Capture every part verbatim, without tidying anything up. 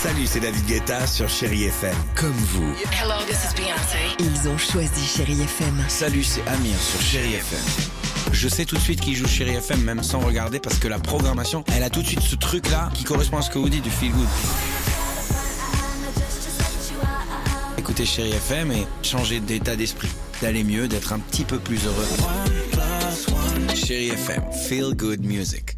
Salut, c'est David Guetta sur Chérie F M. Comme vous. Hello, this is Beyoncé. Ils ont choisi Chérie F M. Salut, c'est Amir sur Chérie F M. Je sais tout de suite qui joue Chérie F M, même sans regarder, parce que la programmation, elle a tout de suite ce truc-là qui correspond à ce que vous dites du feel good. Écoutez Chérie F M et changer d'état d'esprit, d'aller mieux, d'être un petit peu plus heureux. Chérie F M, feel good music.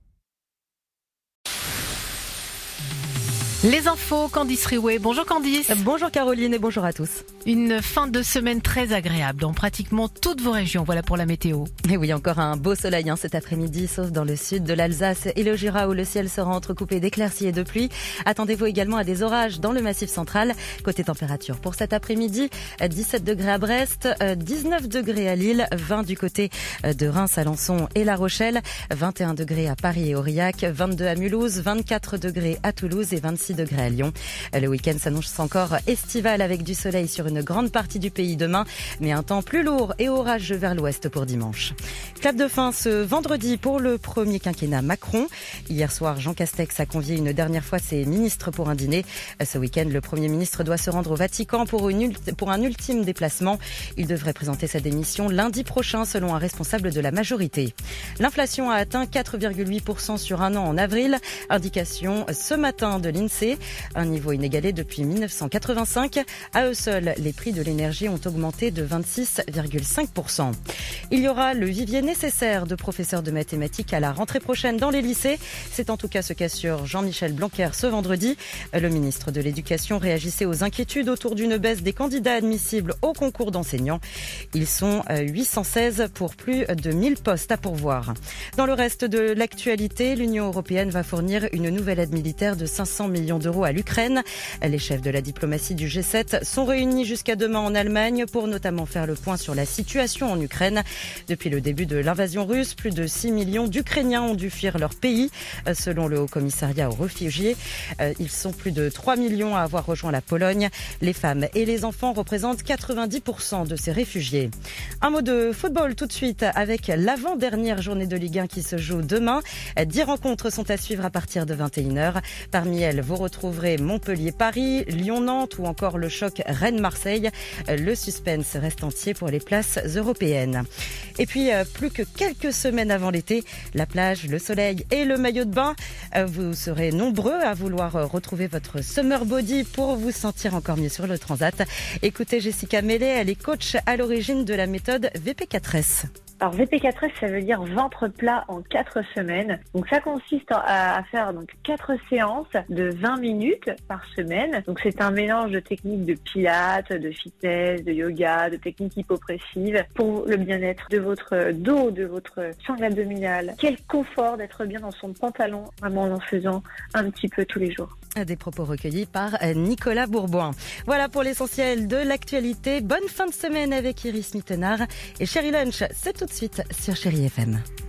Les infos, Candice Riouet. Bonjour Candice. Bonjour Caroline et bonjour à tous. Une fin de semaine très agréable dans pratiquement toutes vos régions. Voilà pour la météo. Et oui, encore un beau soleil hein, cet après-midi, sauf dans le sud de l'Alsace et le Jura où le ciel sera entrecoupé d'éclaircies et de pluie. Attendez-vous également à des orages dans le Massif central. Côté température pour cet après-midi, dix-sept degrés à Brest, dix-neuf degrés à Lille, vingt du côté de Reims, Alençon et La Rochelle, vingt et un degrés à Paris et Aurillac, vingt-deux à Mulhouse, vingt-quatre degrés à Toulouse et vingt-six degrés à Lyon. Le week-end s'annonce encore estival avec du soleil sur une grande partie du pays demain, mais un temps plus lourd et orageux vers l'ouest pour dimanche. Clap de fin ce vendredi pour le premier quinquennat Macron. Hier soir, Jean Castex a convié une dernière fois ses ministres pour un dîner. Ce week-end, le Premier ministre doit se rendre au Vatican pour, une, pour un ultime déplacement. Il devrait présenter sa démission lundi prochain selon un responsable de la majorité. L'inflation a atteint quatre virgule huit pour cent sur un an en avril. Indication ce matin de l'INSEE. Un niveau inégalé depuis dix-neuf cent quatre-vingt-cinq. À eux seuls, les prix de l'énergie ont augmenté de vingt-six virgule cinq pour cent. Il y aura le vivier nécessaire de professeurs de mathématiques à la rentrée prochaine dans les lycées. C'est en tout cas ce qu'assure Jean-Michel Blanquer ce vendredi. Le ministre de l'Éducation réagissait aux inquiétudes autour d'une baisse des candidats admissibles au concours d'enseignants. Ils sont huit cent seize pour plus de mille postes à pourvoir. Dans le reste de l'actualité, l'Union européenne va fournir une nouvelle aide militaire de cinq cents millions d'euros à l'Ukraine. Les chefs de la diplomatie du G sept sont réunis jusqu'à demain en Allemagne pour notamment faire le point sur la situation en Ukraine. Depuis le début de l'invasion russe, plus de six millions d'Ukrainiens ont dû fuir leur pays. Selon le Haut-Commissariat aux réfugiés, ils sont plus de trois millions à avoir rejoint la Pologne. Les femmes et les enfants représentent quatre-vingt-dix pour cent de ces réfugiés. Un mot de football tout de suite avec l'avant-dernière journée de Ligue un qui se joue demain. Dix rencontres sont à suivre à partir de vingt et une heures. Parmi elles, vous retrouverez Montpellier-Paris, Lyon-Nantes ou encore le choc Rennes-Marseille. Le suspense reste entier pour les places européennes. Et puis, plus que quelques semaines avant l'été, la plage, le soleil et le maillot de bain. Vous serez nombreux à vouloir retrouver votre summer body pour vous sentir encore mieux sur le transat. Écoutez Jessica Mellet, elle est coach à l'origine de la méthode V P quatre S. Alors V P quatre S, ça veut dire ventre plat en quatre semaines. Donc ça consiste à, à faire donc quatre séances de vingt minutes par semaine. Donc c'est un mélange de techniques de pilates, de fitness, de yoga, de techniques hypopressives pour le bien-être de votre dos, de votre sangle abdominale. Quel confort d'être bien dans son pantalon, vraiment en en faisant un petit peu tous les jours. Des propos recueillis par Nicolas Bourboin. Voilà pour l'essentiel de l'actualité. Bonne fin de semaine avec Iris Mittenard et Chérie Lunch. C'est tout de suite sur Chérie F M.